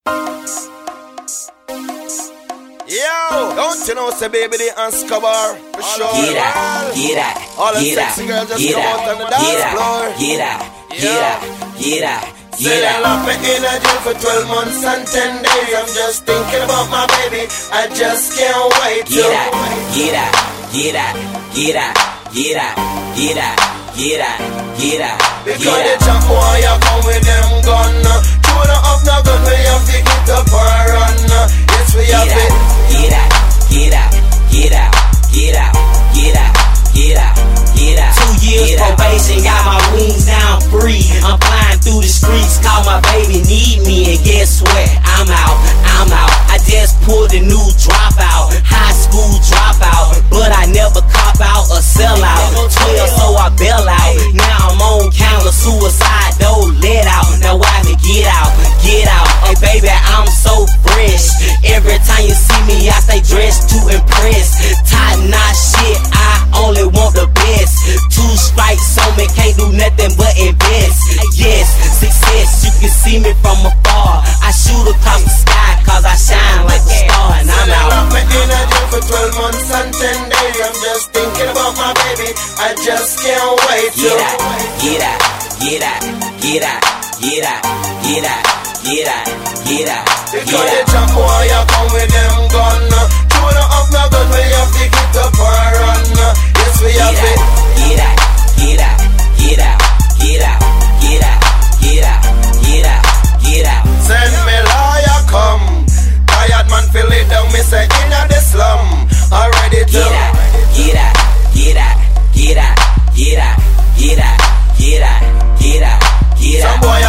Yo, don't you know, say baby, the Escobar for sure. Get out, get out, all the get sexy out, girls just get come out, out on the dance floor. get out, get out, get out, Say get I out. locked me in a jail for 12 months and 10 days. I'm just thinking about my baby. I just can't wait. Get out, get out, get out, get out, get out, get out, get out, get out, Because get the out. jump boy, you come with them gun. Tune up no gun, we have to get up or run. Yes, we have it. Get out, get out, get out, get out, get out, get out, get out. 2 years probation, got my wings down free. I'm flying through the streets, call my baby, need me, and guess what? I'm out, I'm out. I just pulled a new dropout, high school dropout, but I never cop out or sell out. 12, so I bail out. Now I'm on counter suicide, though let out. Now why me get out, get out? Hey baby, I'm so fresh. Every time you see me, I stay dressed to impress. Tie knot shit, I only want the best. 2 strikes on me, can't do nothing but invest. Yes, success, you can see me from afar. I shoot across the sky, cause I shine like a star. And I'm out. Locked me in a jail for 12 months and 10 days. I'm just thinking about my baby. I just can't wait. Get out, get out, get out, get out, get out, get out, get out, get out, Because get the out. jump boy, you come with them gun. Tune up no gun, we have to get up or run. Yes, we have it. Get out, get out, get out, get out, get out, get out,